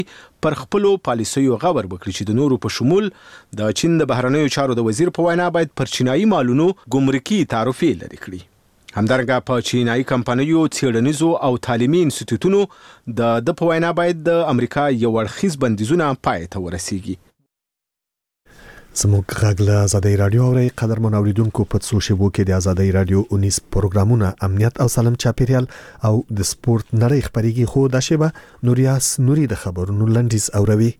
پر خپلو پالیسیو غور وکړي چې د نورو په شمول د چین د بهرنیو چارو د وزیر په وینا باید پر چینایي مالونو ګمرکي تعرفې لرې کړي. همدارنګه په چینایي کمپنیو څېړنیزو او تعلیمي انسټیټوټونو د په وینا باید د امریکا یو اړخیز بندیزونه پای ته ورسیږي. زموږ غږ له آزادۍ رادیو اورئ. قدرمن اوریدونکو، په څو شیبو کې د آزادۍ رادیو 19 پروګرامونه امنیت او سالم چاپیریال او د سپورت نړۍ خبرېږي، خو دا شیبه نوریاس نوري د خبرونو لنډیز اوروي.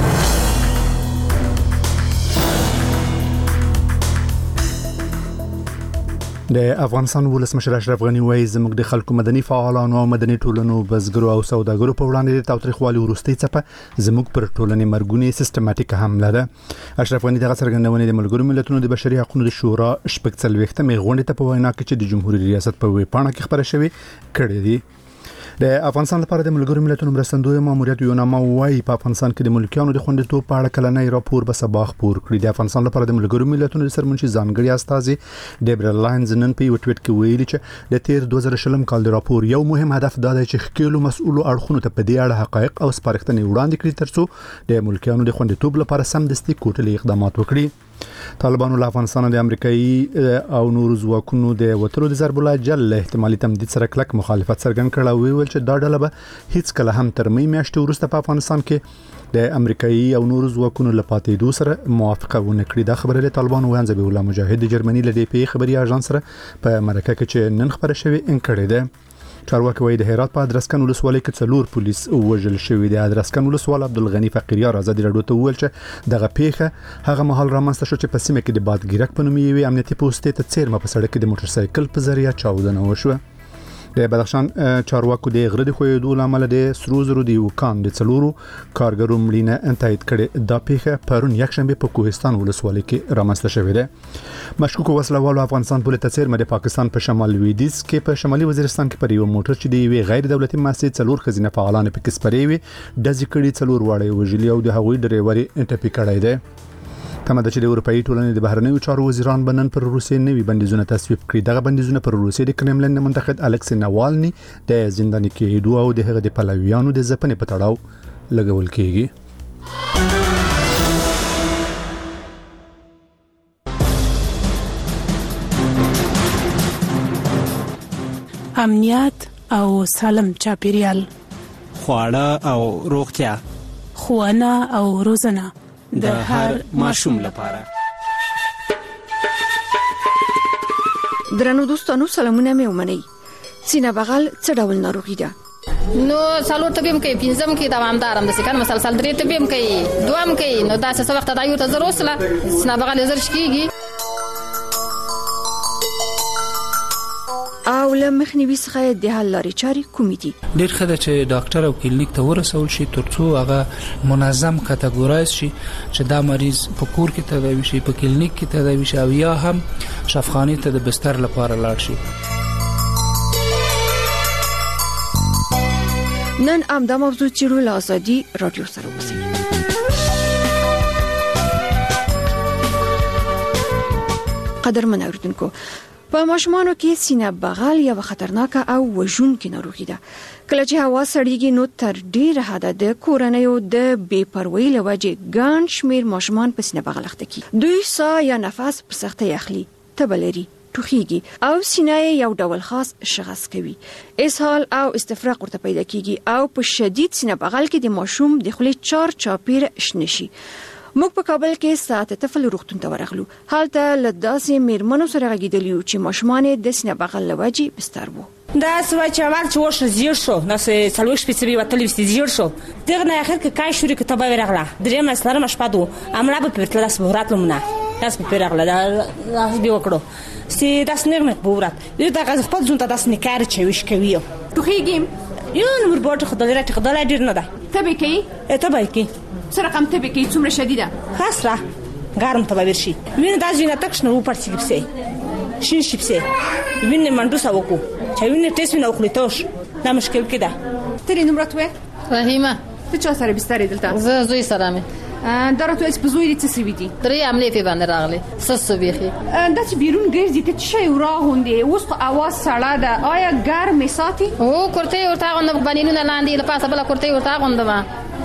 د افغانستان ولسمشر اشرف غنی وایي زموږ د خلکو مدني فعالانو او مدني ټولنو بزګرو او سوداګرو په وړاندې د تاوتریخوالي وروستۍ څپه زموږ پر ټولنې مرګونی سیستماتیک حمله ده. اشرف غنی دغه څرګندونې د ملګرو ملتونو د بشري حقوقو د شورا شپږ غونډې ته په وینا کې چې د جمهوریت ریاست په ویبپاڼه کې خبره شوې کړې دي. د افغانستان لپاره د ملګرو ملتونو مرستندوی ماموریت یوناما وايي په افغانستان کې د ملکیانو د خوندیتوب په اړه کلنۍ راپور به سبا خپور کړي. د افغانستان لپاره د ملګرو ملتونو د سرمنشي ځانګړي استازي ډیبرا لاینز نن په یو ټویټ کې ویلي چې د تیر 2020 کال د راپور یو مهم هدف دا دی چې ښکېلو مسؤلو اړخونو ته په دې اړه حقایق او سپارښتنې وړاندې کړي ترڅو د ملکیانو د خوندیتوب لپاره سمدستي کوټلي اقدامات وکړي. طالبانو له افغانستان د امریکایي او نورو ځواکونو د وټلو د ضرب الله جل احتمالي تمدید سره کلک مخالفت څرګند کړ او ویل چې دا ډله به هیڅ کله هم تر مې میاشتې وروسته په افغانستان کې د امریکایي او نورو ځواکونو له پاتېدو سره موافقه ونه کړي. دا خبره د طالبانو ویاند ذبیح الله مجاهد د جرمني له DPA خبري اژانس سره په مرکه کې چې نن خبره شوې انکړې ده. چارواکي وایي د هرات په ادرسکن ولسوالۍ کې 4 پولیس وژل شوي دي. ادرسکن ولسوال عبدالغنی فقیریار آزادي راډیو ته وویل چې دغه پیښه هغه مهال رامنځته شو چې په سیمه کې د بادګیرک په نوم یوې امنیتي پوستې ته څیرمه په سړک کې د موټر سایکل په ذریعه چاودنه وشوه. د بدخشان چارواکو د غره د خویدو لامل د سرو زرو د وکان د 4 کارګرو مړینه تایید کړي. دا پیښه پرون یکشنبه په کوهستان ولسوالۍ کې رامنځته شوې ده. مشکوک وسلوالو افغانستان پولیس ته څیرمه د پاکستان په شمال لویدیځ کې په شمالي وزیرستان کې پر یو موټر چې د یوې غیر دولتي مؤسسې 4 خزینه فعالان پکې سپرې وي د ذکرې 4 واړې وژلي او د هغوی ډریوري ټپي کړی دی. تمه ده چې د اروپאי ټولنې د بهرنیو چارو وزیران بنن پر روسیې نوي بندیزونه تصویب کړي. دغه بندیزونه پر روسیې د کرملین منتقد الکسی ناوالني د زنداني کېدو او د هغه د پلویانو د ځپنې په تړاو لګول کېږي. امنیت او سالم چاپیریال، خواړه او روغتیا، ښوونه او روزنه د هر ماشوم لپاره. درنو دوستانو، سلامونه مې ومنئ. سینه بغل څه ډول ناروغي ده؟ نو څلور تبیم کوي، پنځم کې دوامدارم د سکن مسلسل درې تبیم کوي، دوام کوي. نو دا څه وخت دا یو ته ضرورت سینه بغل زر شکیږي او له مخنیوي څخه د حل لارې چارې کومې دي؟ ډېر ښه ده چې ډاکټر او کلینیک ته ورسول شي ترڅو هغه منظم کټګورایز شي چې دا مریض په کور کې تداوي شي، په کلینیک کې تداوي شي او یا هم شفاخانه ته د بستر لپاره لاړ شي. نن همدا موضوع چیرو له آزادي رادیو سره اوسئ. قدرمن اوریدونکو، په ماشومانو کې سینه بغل یو خطرناکه او وژونکې ناروغي ده. کله چې هوا سړیږي نو تر ډیره حده د کورنیو د بې پروایۍ له وجې ګڼ شمېر ماشومان په سینه بغل اخته کیږي. دوی ساه یا نفس په سختۍ اخلي، تبه لري، ټوخیږي او سینه یو ډول خاص شغص کوي. اسهال او استفراغ ورته پیدا کیږي او په شدید سینه بغل کې د ماشوم د خولې چار چاپیر شنه شي. موږ په کابل کې ساعت طفل روغتون ته ورغلو. هلته له داسې میرمنو سره غږیدل یو چې ماشومان د سینه بغل لوجې بستر وو. دا سوای چې اول چې وښه زیړ شو، نو سه څلوي شپې سوي وتلې وستې زیړ شو. دغه نه اخر کې کای شوري کتابه ورغله. درې مسلره مشپادو امړه په پرتل لاس بورات لمنه تاسو په پرغله دا دی وکړو سي داس نغمه بورات دې دا غز خپل ځون ته داس نکار چې وش کوي. ټوخیږم یو نور بوت خدای راته خدای ډیر نه ده. تبه کوي؟ تبه کوي. سره کم تبه کوي څومره شدیده؟ خاصه ګرم تبه ورشي. وینه دا ځینه تک شنو پړسي کیسه. شین شپسه وینه منډو ساوکو چې وینه ټیسټ نه وکړیتوش دا مشکل کده. ترې نمبر توه فهیمه ته چا سره بستر دلته؟ زه زوی سره مې درته اس په زوی دې څه سوي دي؟ درې عملې په باندې راغلي سس بيخي. دا چې بیرون ګرځي ته شي وراغوندي اوس په اواز سړه ده. آیا ګرمې ساتي؟ او کورته ورته غوند بنینونه لاندې له پاسه بل کورته ورته غوندما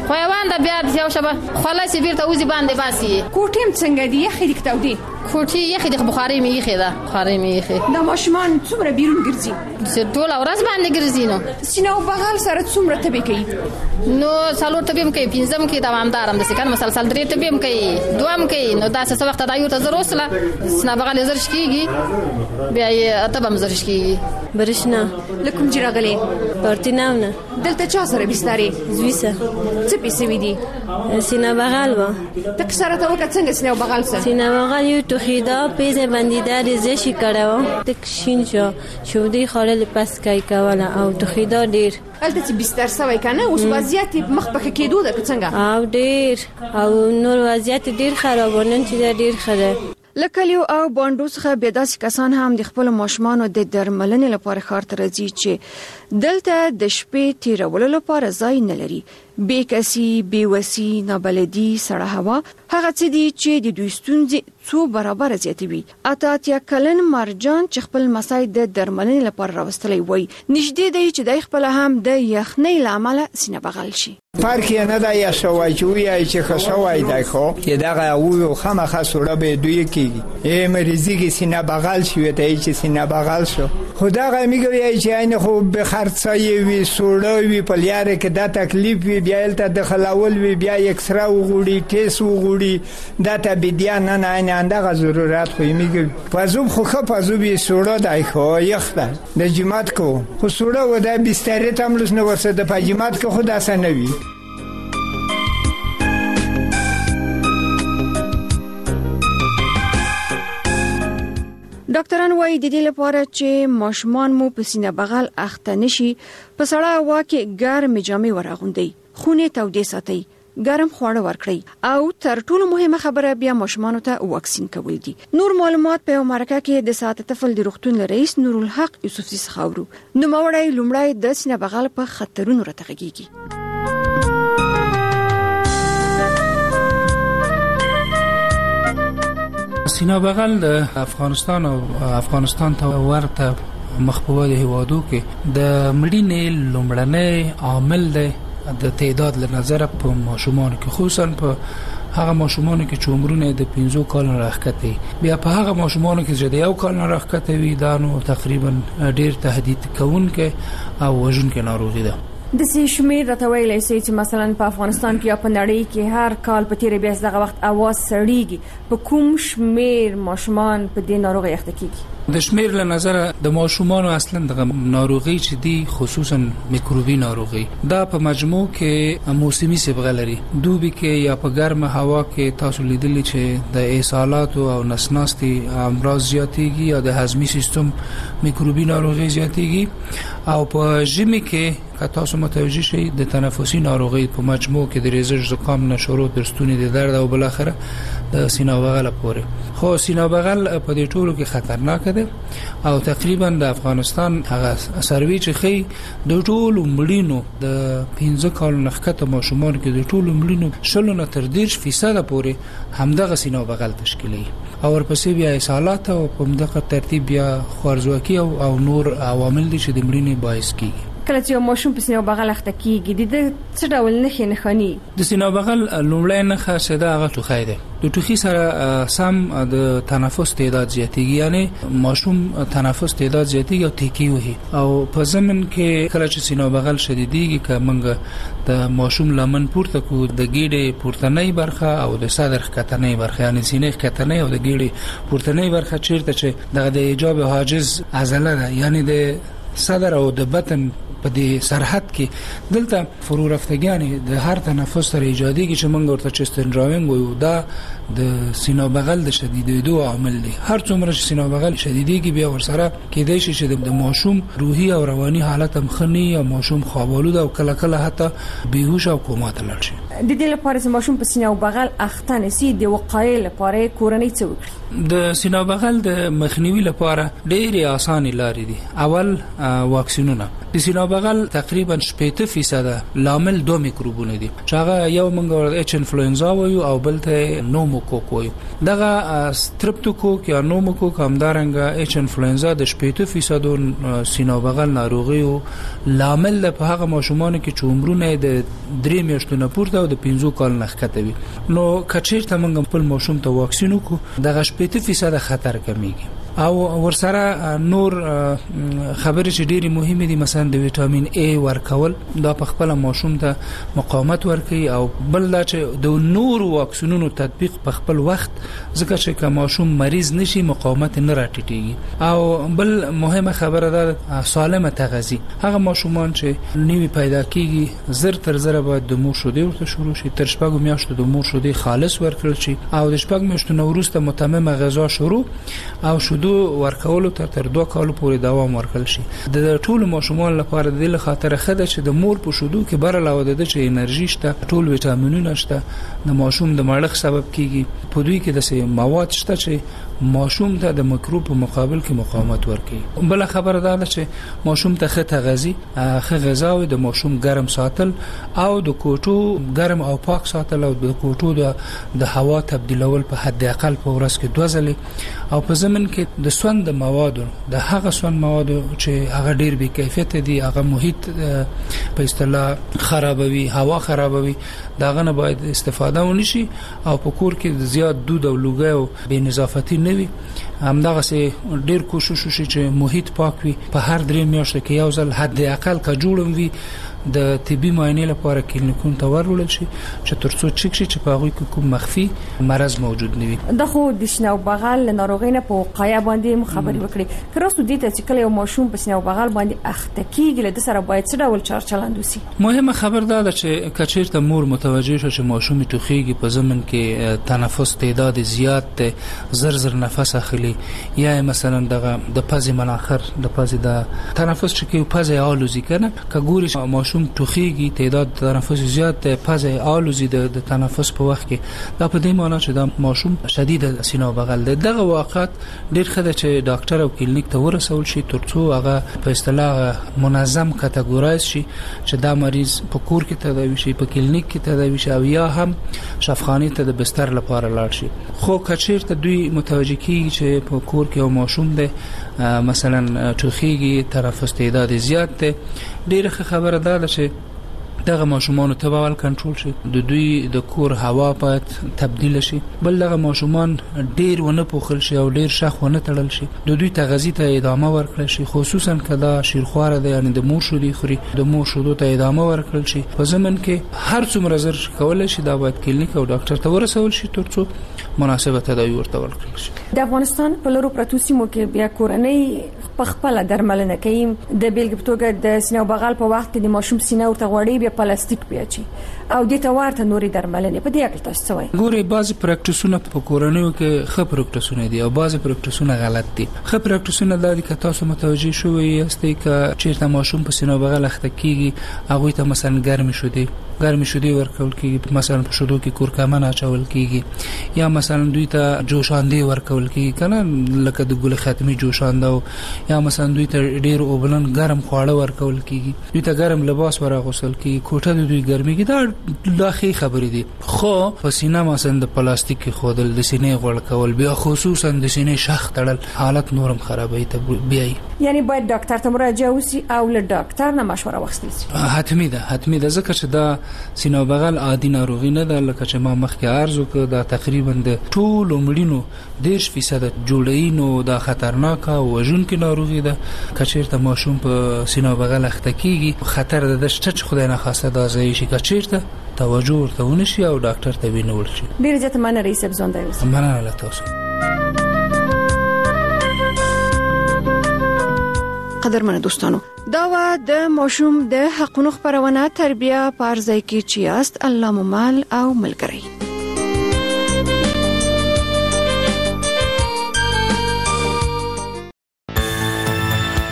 خو یوان د بیا یو شبه خلاص بیرته وځي باندې باسي. کوټیم څنګه دی یخې د کتاودي کوټي یخې د بخاري می یخې ده بخاري می یخې. د ماشومان څومره بیرون ګرځي؟ ټول ورځ باندې ګرځي. نو سینه بغل سره څومره تبي کوي؟ نو څلور تبي کوي پنځم کې دوامدارم د سکن مسلسل درې تبي کوي دوام کوي. نو دا څه وخت دا یو ته زروسله سینه بغل زرش کیږي بیا یې اتبم زرش کیږي. برشنا لکم جراغلي پرتیناونه دلته چا سره بسترې زویسه څه پیسې وې دي؟ سینه بغل و تک سره ته وکړه څنګه سینه بغل سره؟ سینه بغل یو توخیدا پیزه بندیده ریزشی کړو تک شین شو دی خړل پس کای کوله او توخیدا ډیر البته چې بستر سوي کنه اوس وضعیت مخ په کېدو ده څنګه او ډیر او نور وضعیت ډیر خرابونه چې ډیر خره. لکلیو او باندو څخه به داسې کسان هم د خپل ماشومانو د درملنې لپاره ښار ته راځي چې دلته د شپې تیرولو لپاره ځای نه لري. بې کسي، بېوسي، نابلدي، سړه هوا هغه څه دي چې د دوی ستونزې څو برابر زیاتوي. اتیا کلن مرجان چې خپل مسای د درملنې لپاره راوستلی وای نږدې دی چې د خپل هم د یخنۍ لامل سینه بغل شي. فرق نه دا یا شوای چې وی چې خصوای دی خو چې دا او خامخا سوړه به دوی کیږي مریضی کې سینه بغل شي ته چې سینه بغل شو خدای میګوي چې عین خو به خرڅای وي سوړه وي په لاره کې دا تکلیف وي بیا ته د خلاول وي بیا اکسرا وغوړي ټیس وغوړي دا ته بیا نه نه اندغه ضرورت خو میګوي پزوب خو پزوب سوړه دی خو یخته د جماعت کو خو سوړه و د بستر ته ملس نه ورسره د پجماعت کو خدا سنوي. ډاکټران وايي د دې لپاره چې ماشومان مو په سینه بغل اخته نشي په سړه هوا کې ګرم جامې ورغوندي خونه تودې ساتي ګرم خواړه ورکړي او تر ټولو مهمه خبره بیا ماشومان ته واکسین کول دي. نور معلومات په امریکا کې د ساعت طفل د روغتون رئیس نورالحق یوسفزي څخاورو. نو مورای لومړی د سینه بغل په خطرونو راتغږیږي. سینه بغل د افغانستان او افغانستان ته ورته مخبوبه هیوادو کې د مړینې لومړنی عامل دی د تعداد له نظر په ماشومان کې خصوصا په هغه ماشومان کې چې عمرونه د 15 کال نه راځي بیا په هغه ماشومان کې چې د 1 کال نه راځي وي دا نو تقریبا ډیر تهدید کوونکې او وژونکې ناروغي ده. د سې شمیر راته ویلای شي چې مثلا په افغانستان کې یا په نړۍ کې هر کال په تیر بیا دغه وخت اواز سړیږي په کوم شمیر ماشومان په دې ناروغي اخته کیږي؟ د شمیر له نظر د ماشومان اصلا د ناروغي چې دي خصوصا میکروبي ناروغي دا په مجموع کې موسمي صبغه لري. دوبي کې یا په ګرمه هوا کې تاسو لیدلی چې د اسهالات او نسناستي امراض زیاتېږي یا د هضمي سیستم میکروبي ناروغي زیاتېږي او په ژمي کې که تاسو متوجه شئ د تنفسي ناروغي په مجموع کې د ریزش زکام نه شروع تر ستوني د درد او بل اخره د سینه بغل پورې. خو سینه بغل په دې ټولو کې خطرناک ده او تقریبا د افغانستان هغه سروي چې خي د ټولو مړینو د 15 کال نخکته ماشومان کې د ټولو مړینو شلو نه تر 10% پورې همدغه سینه بغل تشکیلي او ورپسې بیا اسهالات او په همدغه ترتیب بیا خوارزواکي او نور عوامل دي چې د مړینې باعث کیږي. کله چې ماشوم په سینه بغل اخته کیږي د څه ډول نښې نښانې؟ د سینه بغل لومړی نښه چې دا هغه ټوخی دی. د ټوخي سره سم د تنفس تعداد زیاتېږي یعنی ماشوم تنفس تعداد زیاتېږي او تیکی وهي او په ضمن کې کله چې سینه بغل شدیدېږي که موږ د ماشوم لمن پورته کو د ګیډې پورتنۍ برخه او د صدر ښکتنۍ برخه یعنی سینې ښکتنۍ او د ګیډې پورتنۍ برخه چیرته چې د ایجاب حاجز عضله ده یعنی د صدر او د بطن په دې سرحد کې دلته فرو رفتګیانې د هر تنفس سره ایجادي کې چې موږ ورته چست ډراوینګ وایو دا د سینه بغل د شدیدېدو عامل دی. هر څومره چې سینه بغل شدیدېږي بیا ورسره کېدای شي چې د ماشوم روحي او رواني حالت هم خني او ماشوم خوابالود او کله کله حتی بیهوش او کوما ته لاړ شي. د دې لپاره چې ماشوم په سینه او بغل اخته نشي د وقایې لپاره کورنۍ څه وکړي؟ د سینه او بغل د مخنیوي لپاره ډېرې اسانه لارې دي. اول واکسینونه. د سینه او بغل تقریبا 80% لامل دوه میکروبونه دي چې هغه یو موږ اچ انفلوئنزا وایو او بل ته نوموکوک وایو. دغه سترپټوکوک یا نوموکوک همدارنګه اچ انفلوئنزا د 80% سینه او بغل ناروغیو لامل په هغه ماشومان کې چې عمرونه د 3 میاشتو نه پورته او د 15 کال نه ښکته وي. نو کچیرته موږ خپل ماشوم ته واکسین وکړو دغه 80% خطر کمیږي. او ورسره نور خبرې چې ډېری مهمه دي، مثلا د ویټامین A ورکول دا په خپل ماشوم ته مقاومت ورکوي، او بل دا چې د نور واکسینونو تطبیق په خپل وخت، ځکه چې که ماشوم مریض نشي مقاومت نه راټیټيږي. او بل مهمه خبره ده سالمه تغذیه. هغه ماشومان چې نیوی پیدا کیږي زر تر زر باید د مور شیدې ورته شروع شي، تر 6 میاشتو د مور شیدې خالص ورکړل شي، او د 6 میاشتو نه وروسته متممه غذا شروع او دو ورکولو تر 2 کال پورې دوام ورکړل شي. د ټول ماشومان لپاره د دې خاطر خده چې د مور په شودو کې بر علاوه د چې انرژي شته، ټول ویټامینونه شته، د ماشوم د مړښت سبب کیږي. په دوی کې د مواد شته چې ماشوم ته د میکروب په مقابل کې مقاومت ورکوي. بل خبره ده چې ماشوم ته ښه تغذیه، ښه غذا او د ماشوم ګرم ساتل او د کوټو ګرم او پاک ساتل او د کوټو د هوا تبدیلول په حد اقل په ورځ کې 2 ځلې، او په ضمن کې د سوند موادو، د هغه سوند موادو چې هغه ډیر بې کیفیت دي، هغه محیط په اصطلاح خرابوي، هوا خرابوي، داغه نه باید استفاده ونشي. او په کور کې زیات دود او لوګي او بې نظافتي نه وي. همدغه سه ډیر کوشش وشي چې محیط پاک وي. په هر 3 میاشتو کې یو ځل حد اقل کا جوړم وي د طبي معاینې لپاره کلینیکونو ته ورول شي چې ترڅو چک شي چې په هغه کې کوم مخفي مرض موجود نه وي. د خو د سینه او بغل ناروغۍ نه په وقایه باندې خبرې وکړي. کراستو دې ته چې کله یو ماشوم په سینه او بغل باندې اخته کیږي د سره باید څه ډول چارچلند وسی؟ مهمه خبر ده چې کچیرته مور متوجه شي چې ماشوم توخیږي، په ضمن کې تنفس تعداد زیات ته زر نفس اخلي، یا مثلا دغه د پزې مناخر د پزې د تنفس چې کې پزې آلوزي کنه کګوري ماشوم توخیږي، تعداد تنفس زیات ته پزې آلوزي د تنفس په وخت کې، دا په دې معنی چې دا ماشوم شدید سینه او بغل ده. دغه واقعات ډیر خده چې ډاکټر او کلینیک ته ورسول شي ترڅو هغه په اصطلاح منظم کټګورایز شي چې دا مریض په کور کې تداوي شي، په کلینیک کې تداوي شي، او یا هم شفاخانه ته د بستر لپاره لاړ شي. خو کچیرته دوی متوجه کیږي چې په کور کې یو ماشوم ده مثلا توخیږي، تنفس تعداد زیات ده، ډیره خبره ده چې دغه ماشومان ته باول کنټرول شي، د دوی د کور هوا باید تبدیل شي، بل دغه ماشومان ډیر ونه پوښل شي او ډیر شخ ونه تړل شي، د دوی تغذیه ته ادامه ورکړل شي، خصوصا کدا شیرخواره ده یعنی د مور شودي خوري، د مور شودو ته ادامه ورکړل شي. په ضمن کې هر څومره زر کولای شي دا باید کلینیک او ډاکټر ته ورسول شي ترڅو مناسبه تداوی ورته ورکړل شي. د افغانستان په لورو پروتو سیمو کې بیا کورنۍ په خپل درملنه کوي. د بیلګې په توګه د سینه او بغل په وخت کې د ماشوم سینه ورته غوړي بیا پلاستیک پیاچي او د توارته نوري درملنه په دې اړه تاسو وایي. ګوري بعضی پریکټیسونه په کورنیو کې ښه پریکټیسونه دي او بعضی پریکټیسونه غلط دي. ښه پریکټیسونه د دې که تاسو متوجي شوي یاستئ چې چیرته ماشوم په سینه او بغل اخته کیږي، هغه ته مثلا ګرمي شودي ورکول کیږي، مثلا په شودو کې کورکمن اچول کیږي، یا مثلا دوی ته جوشاندې ورکول کیږي کنه لکه د ګل ختمي جوشانده، یا مثلا دوی ته ډیر اوبلن ګرم خواړه ورکول کیږي، دوی ته ګرم لباس ورغوسل کیږي، کوټه د دوی ګرمي کې دا لاخي خبرې دي. خو په سینه مثلا د پلاستیک خودل، د سینې غوړ کول، بیا خصوصا د سینې شخ تړل حالت نورم خرابوي ته بیاي. یعنی باید ډاکټر ته مراجعه وسی او له ډاکټر نه مشوره واخیستل شي. حتمی ده ځکه چې دا سینه او بغل عادي ناروغي نه ده، لکه چې ما مخکې عرض وکړ دا تقریبا د ټول مړینو 10% جوړی نو دا خطرناک او وژونکې ناروغي ده. کچیرته ماشوم په سینه او بغل اخته کیږي خطر ده چې خدای نه خواسته دا ځای شي کچیرته توجه ورته ونشي او ډاکټر ته وینول شي. ډیر ځته مننه رئیس ابزون دی. مننه له تاسو. قدرمن دوستانو، دا و د ماشوم د حقونو خبرونه تربیه پارځای کې چیاست الله ممال او ملګری.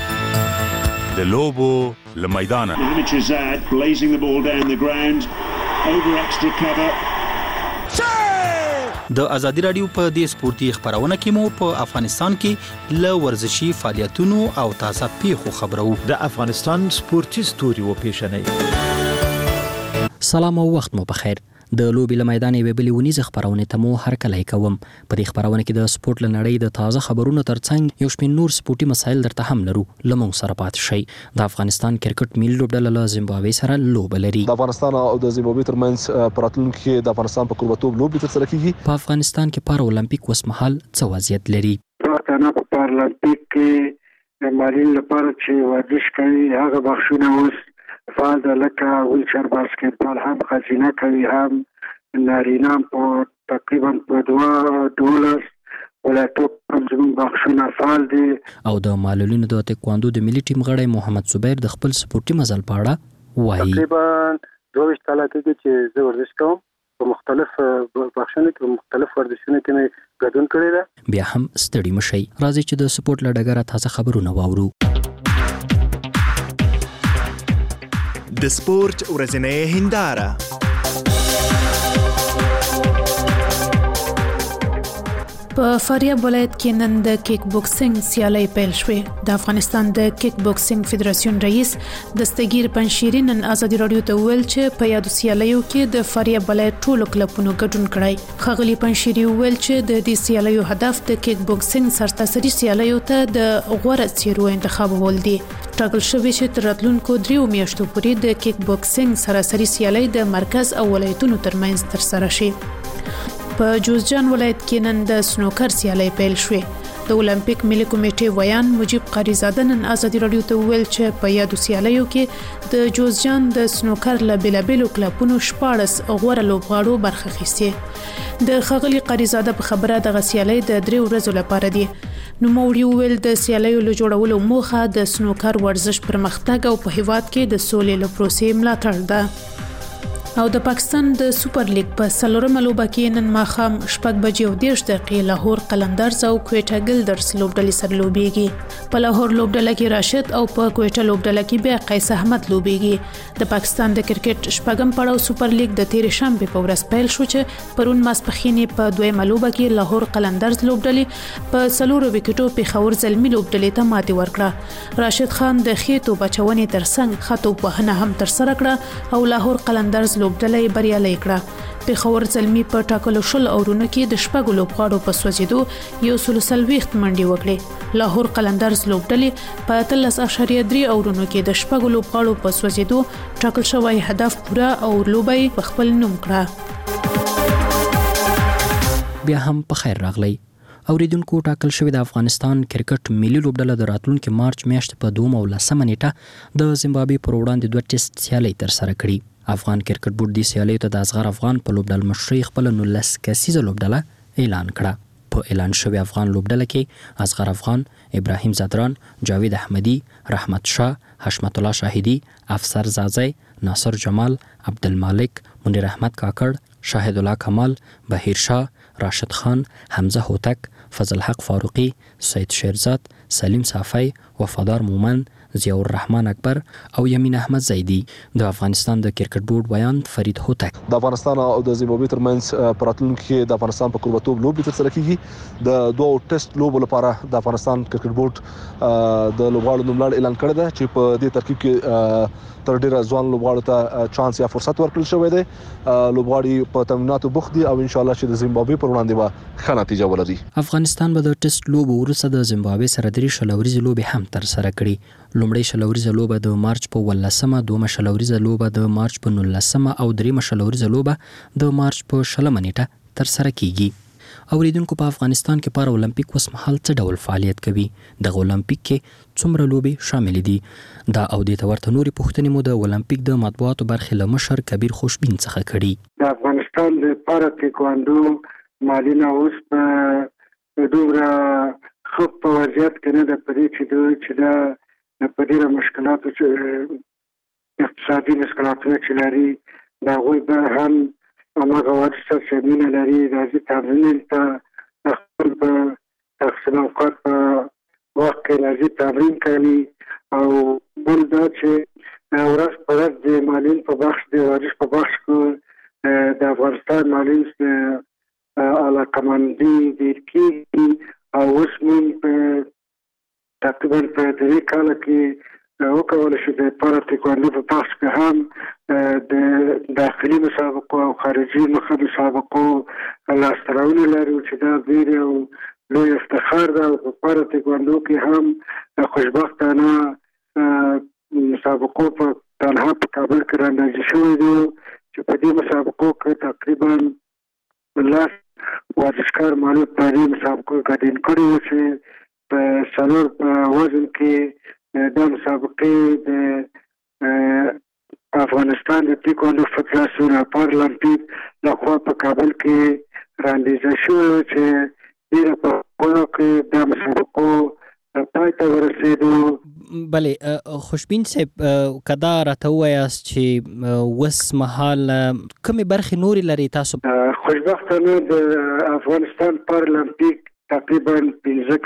د لوبو لمیدانه د ازادي رادیو په دې سپورتي خبرونه کې مو په افغانستان کې ل ورزشي فعالیتونو او تازه پیښو خبرو. د افغانستان سپورتي ستوري و پیښنې. سلام او وخت مو بخیر. د لوبي له میدان یې بلې ونیزه خبرونه ته مو هر کله کوم. په دې خبرونه کې د سپورت لنړۍ د تازه خبرونو ترڅنګ یو شمېر نور سپورتي مسایل درته هم لرو. لمون سره پات شي. د افغانستان کرکټ ملي لوبډله له زیمبابوې سره لوب لري. د افغانستان او د زیمبابوې ترمنځ پراتلونکو کې د افغانستان په قربتوب لوب ترسره کیږي. په افغانستان کې پارا اولمپیک وسمحال څه وضعیت لري؟ پښتانه په پارالمپیک کې د مالین لپاره چې ورزش کوي هغه بخښونه اوس فعال ده، لکه ویلچر باسکټبال هم خزینه کوي، هم نارینه په تقریبا په 12 ولایتو هم زموږ بخښونه فعال دي. او د معلولینو د تکواندو د ملي ټیم غړی محمد صبیر د خپل سپورتي مزل په اړه وایي. تقریبا 22 کاله کې چې زه ورزش کوم په مختلف بخښونو کې مختلف ورزشونو کې مې ګډون کړی دی. بیا هم ستړي مشي. راځي چې د سپورت له ډګره تازه خبرونه واورو. د سپورت ورځنۍ هنداره. په فاریاب ولایت کې نن د کیک بوکسینګ سیالي پیل شوې. د افغانستان د کیک بوکسینګ فدراسیون رئیس دستگیر پنشيري نن ازادي رادیو ته ویل چې په یادو سیالیو کې د فاریاب ولایت ټولو کلبونو ګډون کړی. خغلی پنشيري ویل چې د دې سیالیو هدف د کیک بوکسینګ سرتاسري سیالیو ته د غوړه څیرو انتخابول دي. ټاکل شوی چې تر راتلونکو 3 میاشتو پورې د کیک بوکسینګ سراسري سیالي د مرکز او ولایتونو ترمنځ ترسره شي. په جوزجان ولایت کې نن د سنوکر سیالي پیل شوې. د اولمپیک ملي کمیټې ویان مجيب قریزاده نن ازادي رادیو ته ویل چې په یادو سیالیو کې د جوزجان د سنوکر له بیلابیلو کلبونو 14 غوړه لوبغاړو برخه اخیستې. د خغلی قریزاده په خبره د سیالي د 3 ورځې لپاره دي. نو موري ویل د سیالیو له جوړولو موخه د سنوکر ورزش پرمختګ او په هیواد کې د سولې له پروسې ملاتړ ده. او د پاکستان د سوپر لیګ په څلورمه لوبه کې نن ماښام 6:30 لاهور قلندرز او کویټه ګلدرز لوبډلې سره لوبېږي. په لاهور لوبډله کې راشد او په کویټه لوبډله کې بیا قیس احمد لوبېږي. د پاکستان د کرکټ شپږم پړاو سوپر لیګ د تیر شنبه په ورځ پیل شو چې پرون ماسپخین په دویمه لوبه کې لاهور قلندرز لوبډلې په 4 وکټو پیښور زلمی لوبډلې ته ماتې ورکړه. راشد خان د خېټو بچونې ترڅنګ خطو وهنه هم ترسره کړه او لاهور قلندرز لوبډلې بریالۍ کړه. پیښور زلمی په ټاکلو شل اورونو کې د شپږو لوبغاړو په سوځېدو 140 منډي وکړي. لاهور قلندرز لوبډلې په 13.3 اورونو کې د شپږو لوبغاړو په سوځېدو ټاکل شوی هدف پوره او لوبي په خپل نوم کړه. بیا هم په خیر راغلی. اوریدونکو ټاکل شوی د افغانستان کرکټ ملي لوبډله د راتلونکي مارچ میاشتې په 2 او 10 نیټه د زیمبابوې پر وړاندې 2 ټیسټ سیالي ترسره کړي. افغان کرکټ بورډ د سیالیو ته د اصغر افغان په لوبډل مشري خپل 19 کسیزه لوبډله اعلان کړه. په اعلان شوی افغان لوبډله کې اصغر افغان، ابراهیم زادران، جاوید احمدی، رحمت شاه، حشمت الله شاهدی، افسر زازی، ناصر جمال، عبدالمالک، منیر احمد کاکړ، شاهد الله کمال، بهیر شاه، راشد خان، حمزه هوتک، فضل حق فاروقی، سید شیرزاد، سلیم صافی، وفادار مومن، ضیاء الرحمن اکبر او یمین احمد زیدی. د افغانستان د کرکټ بورډ بیان فرید هوتک. د افغانستان او د زیمبابوې ترمنځ پراتلونکو کې د افغانستان په قربتوب لوب ترسره کیږي. د 2 ټیسټ لوب لپاره د افغانستان کرکټ بورډ د لوبغاړو نوملړ اعلان کړی دی چې په دې ترکیب کې تر ډیره ځوان لوبغاړو ته چانس یا فرصت ورکړل شوی دی. لوبغاړي په تمریناتو بوخت دي او ان شاء الله چې د زیمبابوې پر وړاندې به ښه نتیجه ولري. افغانستان به د ټیسټ لوب وروسته د زیمبابوې سره 3 شلوريزې لوبې هم ترسره کړي. لومړی شلوريزه لوبه د مارچ په 18مه، دومه شلوريزه لوبه د مارچ په 19مه او دریمه شلوريزه لوبه د مارچ په 20مه نیټه ترسره کیږي. اوریدونکو په افغانستان کې پارا اولمپیک وسمحال څه ډول فعالیت کوي؟ د اولمپیک کې څومره لوبې شامل دي؟ دا او د ورته نوري پوښتنې مو د اولمپیک د مطبوعاتو برخې له مشر کبیر خوشبین څخه کړي. د افغانستان د پارا تکواندو مالینه اوس په دومره خو په وضعیت کې نه د پدې چې دا په ډیره مشکلاتو چې اقتصادي مشکلاتونه چې لري دا غوي به هم هغه ورسره شامل لري. راځي تمرین ته خپل په تقسیم اوقات په وخت کې راځي تمرین کوي او بل دا چې ورځ په ورځ د مالین په بخش د ورزش په بخش کې د افغانستان معلوم علاقمندي ډېر کېږي او اوس موږ تقریبا په 3 کاله کې وکولی شو د پارا تکواندو په بحث کې هم د داخلي مسابقو او خارجي مسابقو لاسته راوړنې لرو چې دا ډېر یو لوی افتخار ده. او په پارا تکواندو کې هم خوشبختانه مسابقو په تنها په کابل کې راندازې شوي دي چې په دې مسابقو کې تقریبا 10 ورزشکار معلوم په دې مسابقو ګډون کړي وو چې په څلور وزن کې دا مسابقې د افغانستان د تکواندو فدراسیون او پارالمپیک لخوا په کابل کې راندازې شوي چې ډېره په غوړو کې دا مسابقو پای ته ورسېدو. بله خوشبین صاحب کدا راته ووایاست چې اوس مهال کومې برخې نورې لري تاسو؟ خوشبختانه د افغانستان پارالمپیک تقریبا 15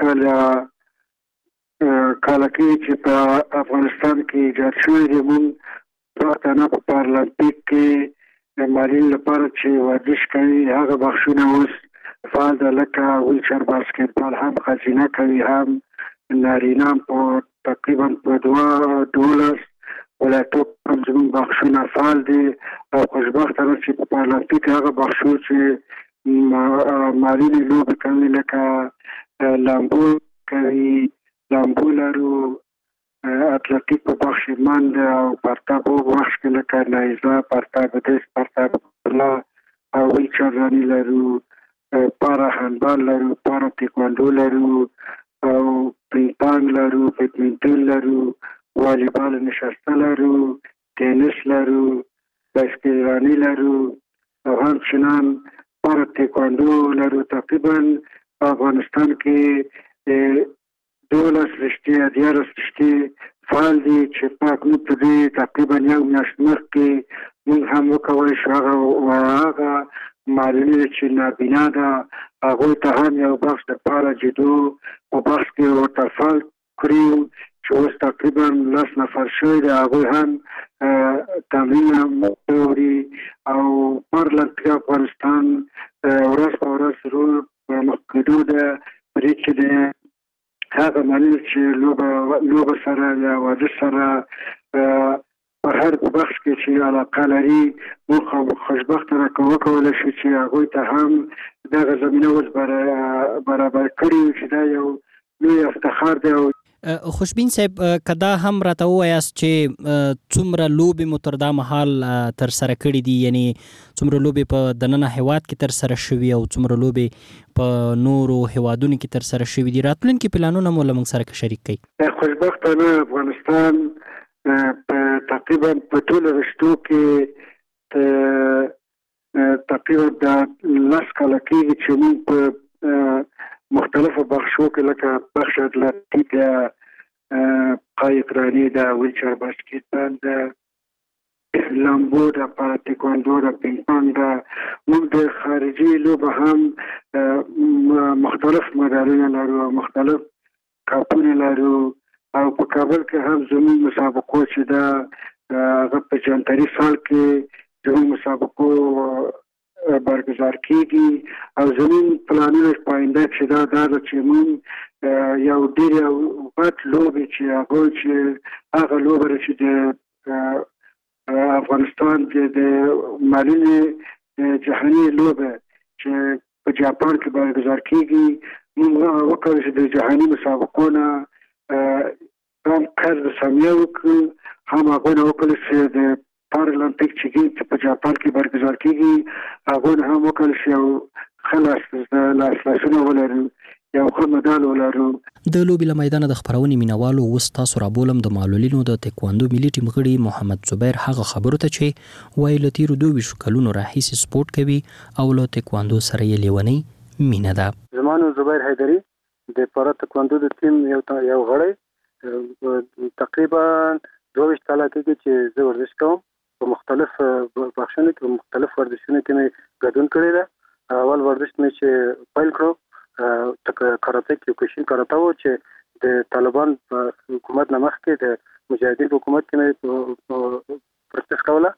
کاله کې چې په افغانستان کې ایجاد شوی دی. موږ پښتانه په پارالمپیک کې د مالین لپاره چې ورزش کوي هغه بخښونه اوس فعال ده، لکه ویلچر باسکټبال هم ښځینه کوي هم نارینه په تقریبا په 12 ولایتو هم زموږ بخښونه فعال دي. او خوشبختانه چې په پارالمپیک هغه بخښو چې مالینې لوبې کوي لکه لامبو کوي، لامبو لرو، اتلتیک په بخش منډه او پرتاب په بخش کې لکه نایزه، پرتاب دست، پرتاب بلا او ویلچر رانی لرو، پارا هندبال لرو، پارا تکواندو لرو او پینګ پانګ لرو، بیډمنټن لرو، والیبال نشسته لرو، تینس لرو، بایسکل رانی لرو او همچنان پارا تکواندو لرو. تقریبا په افغانستان کې 12 رشتې 11 رشتې فعال دي چې پاک موږ په دې تقریبا یو میاشت مخکې موږ هم وکولی شو هغه معلومې چې نابینا ده هغوی ته هم یو بخش د پاره جدو په بخش کې ورته فعال کړي چې اوس تقریبا 10 نفر شوي دي. هغوی هم تمرینونه وړي او پارالمپیک افغانستان ورځ په ورځ په مخ کېدو ده. پرې چې د هغه معلوم چې لوبه سره یا ورزش سره په هر بخش کې چې علاقه لري موږ خوشبختانه وکولی شو چې هغوی ته هم دغه زمینه اوس برابر کړي چې دا یو لوی افتخار دی. خوشبین صاحب کدا هم راته ووایاست چې څومره لوبې مو تر دا مهال تر سره کړي دي، یعنی څومره لوبې په دننه هیواد کې تر سره شوي او څومره لوبې په نورو هیوادونو کې تر سره شوي دي، راتلونکي پلانونه مو له موږ سره شریک کړئ؟ خوشبختانه افغانستان په تقریبا په ټولو رشتو کې تقریبا د 10 کاله کېږي چې موږ په مختلفو بخشو کې لکه بخش اتلتیک ده، قایق رانی ده، ویلچر باسکټبال ده، لامبو ده، پارا تکواندو ده، پینګ پانګ ده. موږ د خارجي لوبه هم مختلف مډالونه لرو او مختلف کاپونه لرو او په کابل کې هم زموږ مسابقو چې ده هغه په جنتري سال کې زموږ مسابقو برگزار کیږي او زموږ پلانونه په آینده چې دا ده چې موږ یو ډېر غټ لوبې چې هغه لوبه چې د افغانستان د معلومې جهاني لوبه چې په جاپان کې برگزار کیږي موږ وکړو چې د جهاني مسابقو نه هم قرض سمیه وکړو، هم هغوی نه وکړو چې د پارالمپیک چې په جاپان کې برگزار کیږي هغوی نه هم وکړو چې یو ښه لاسونه ولرو، یو ښه مډال ولرو. د لوبې له میدانه د خپرونې مینوالو اوس تاسو رابولم د معلولینو د تکواندو ملي ټیم غړي محمد زبیر هغه خبرو ته چې وایي له تیرو 22 کلونو راهیسې سپورټ کوي او له تکواندو سره یې لیونی مینه ده. زما نوم زبیر حیدري د پارا تکواندو د ټیم یو غړی، تقریبا 22 کاله کېږي چې زه ورزش کوم. په مختلف بخشونو کې په مختلف ورزشونو کې مې ګډون کړی ده. اول ورزش مې چې پیل کړو کراته کیوکوشین کراته و چې د طالبان حکومت نه مخکې د مجاهدین حکومت کې مې پروسس کوله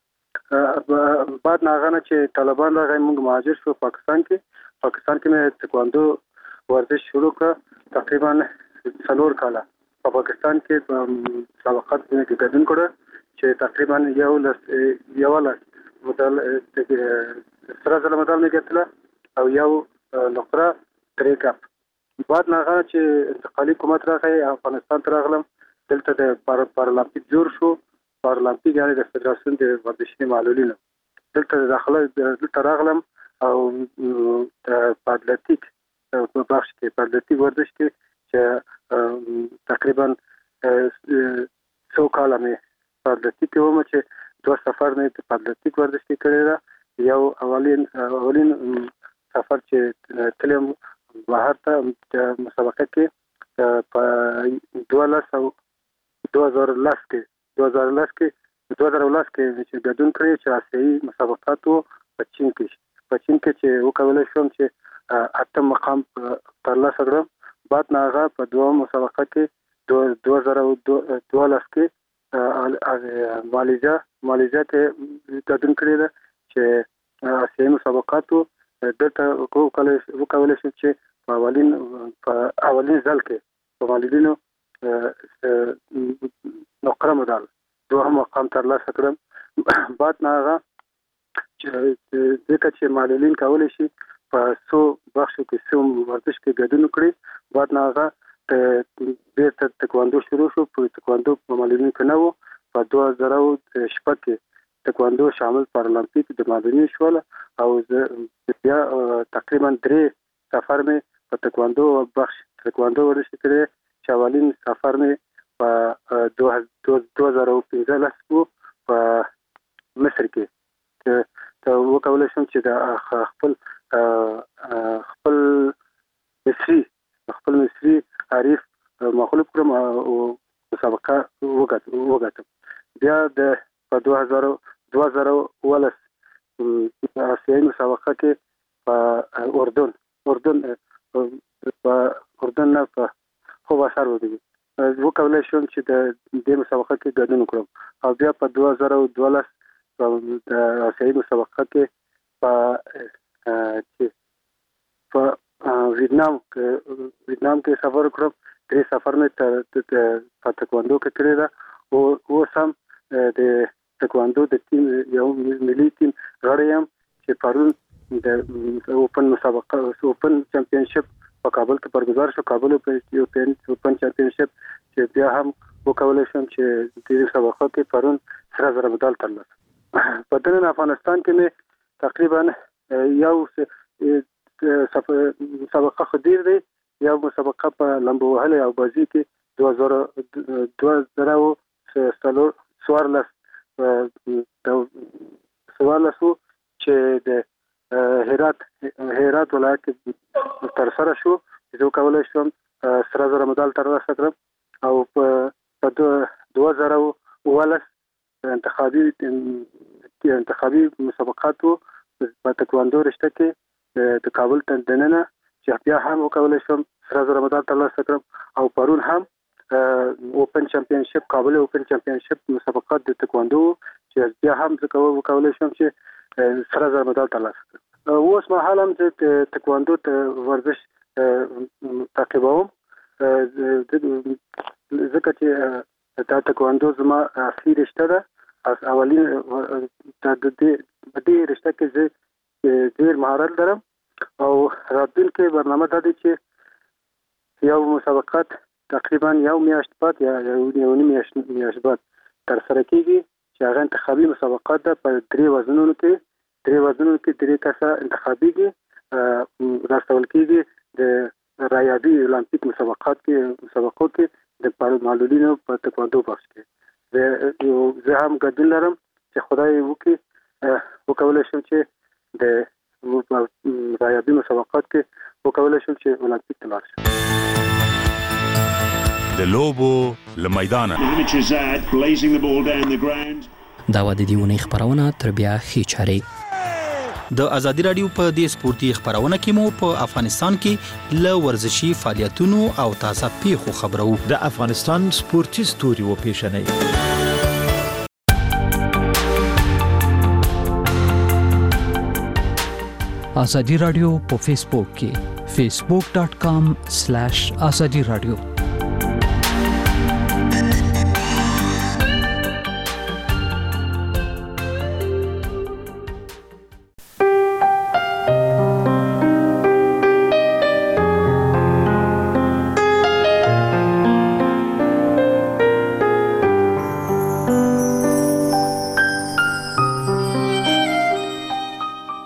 بعد ناغانه چې طالبان راغی موږ مهاجر شو پاکستان کې مې تکواندو ورزش شروع کړ تقریبا 4 کاله په پاکستان کې سابقات کې ګډون کړ چې تقریبا یو مدال سره زله مدال مې ګټله او یو نقره 3 کپ بعد ناغانه چې انتقالي حکومت راغی افغانستان ته راغلم دلته د پارالمپیک جوړ شو پارالمپیک یعنی د فدراسیون د ورزشي معلولینو دلته راغلم او پادلتیک په بخش کې پادلتیک ورزش کې چې تقریبا 100 کاله مې پادلتیک وم چې 2 سفر مې پادلتیک ورزش کې کړی دا یو اولین سفر چې تلم بهر ته مسابقه کې په 2010 کې 2010 کې چې ګډون کړی چې آسیایي مسابقاتو په چین کې چې وکولای شم چې 8 مقام ترلاسه کړم بعد ناغه په دوه مسابقه کې 2012 کې ماليزیا کې ګډون کړی دا چې آسیایي مسابقاتو دلته وکولای شم چې په اولین ځل کې په والدینو نقره مدال 2 مقام ترلاسه کړم بعد ناغه چې معلولین کولای شي په 100 بخشو کې 100 ورزش کې ګډون کړي بعد ناغه بیرته تکواندو شروع شو په تکواندو په معلولین کې نه وو په 2010 کې تکواندو شامل پارالمپیک د معلولین شول او بیا تقریبا 3 سفر مې په تکواندو بخش تکواندو ورزش کړی چې اولین سفر مې په 2015 کې په مصر کې ته وکولای شم چې د خپل مصری عارف مغلوب کړم او مسابقه وګټم بیا د په 2012 آسیایي مسابقه کې په اردن نه په خو بشار ودی وکولای شم چې د دې مسابقه کې ګډون وکړم او بیا په 2012 د آسیایي مسابقه کې په ویتنام کې سفر وکړم 3 سفر مې په تکواندو کې کړی دا او سم د تکواندو د ټیم یو ملي ټیم غړی یم چې پرون د اوپن چمپیونشپ په کابل کې برگزار شو کابل اوپن چمپیونشپ چې بیا هم وکولای شم چې د دې مسابقه کې پرون سره زره مدال ترلاسه په دننه افغانستان کې مې تقریبا یو مسابقه خدیر دی یو مسابقه په لمبو وهلې او بازی کې 2014 چې د هرات ولایت کې تر سره شو چې وکولای شم سره زره مدال ترلاسه کړم او په 2019 انتخابي مسابقاتو په تکواندو رشته کې د کابل دننه چې بیا هم وکولای شم سره زره مدال ترلاسه کړم او پرون هم اوپن چمپیونشپ کابل اوپن چمپیونشپ مسابقات د تکواندو چې بیا هم وکولای شم چې سره زره مدال ترلاسه کړم اوس مهال هم چې تکواندو ته ورزش تعقیبوم ځکه چې دا تکواندو زما اصلي رشته ده اولین د دې رشته کې زه ډېر مهارت لرم او راتلونکي برنامه دا دی چې یو مسابقات تقریبا یو میاشت بعد یا یو میاشت بعد ترسره کیږي چې هغه انتخابي مسابقات ده په 3 وزنونو کې 3 کسه انتخابيږي راستول کیږي د رایابي اولمپیک مسابقو کې د معلولینو په تکواندو بخش کې زه هم ګډون لرم چې خدای وکړي وکولای شم چې د رایابي مسابقات کې وکولای شم چې اولمپیک ته لاړ شم د لوبو له میدانه دا و د دې ونې خبرونه تر بیا ښې چارې د ازادي رادیو په دې سپورتي خبرونه کې مو په افغانستان کې له ورزشي فعالیتونو او تازه پیښو خبرو د افغانستان سپورتي ستوري و پیښنې ازادي رادیو په فیسبوک کې facebook.com/azadi radio